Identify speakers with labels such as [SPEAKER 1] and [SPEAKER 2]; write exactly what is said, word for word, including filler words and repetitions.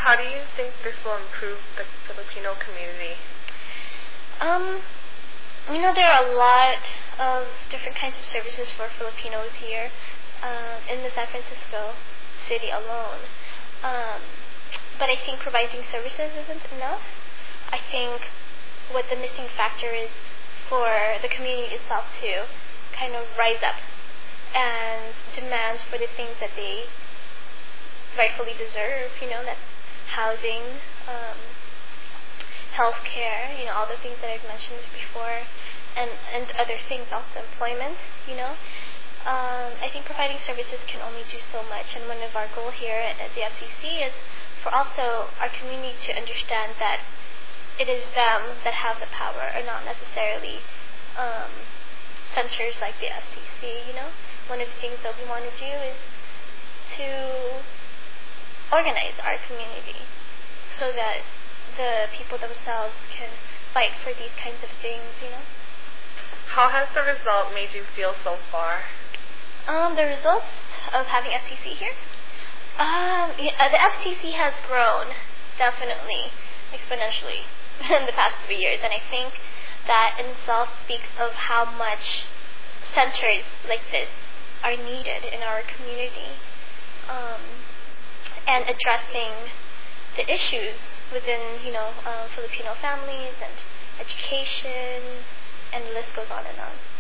[SPEAKER 1] how do you think this will improve the Filipino community?
[SPEAKER 2] Um, you know, there are a lot of different kinds of services for Filipinos here um, in the San Francisco city alone. Um, but I think providing services isn't enough. I think what the missing factor is for the community itself to kind of rise up and demand for the things that they rightfully deserve, you know, that's housing, um, health care, you know, all the things that I've mentioned before, and, and other things, also employment, you know. Um, I think providing services can only do so much, and one of our goals here at, at the F C C is for also our community to understand that it is them that have the power, and not necessarily um, centers like the F C C, you know. One of the things that we want to do is to organize our community so that the people themselves can fight for these kinds of things, you know.
[SPEAKER 1] How has the result made you feel so far?
[SPEAKER 2] Um, the results of having F C C here? Um, yeah, the F C C has grown, definitely, exponentially in the past three years, and I think that in itself speaks of how much centers like this are needed in our community, um, and addressing the issues within, you know, uh, Filipino families and education, and the list goes on and on.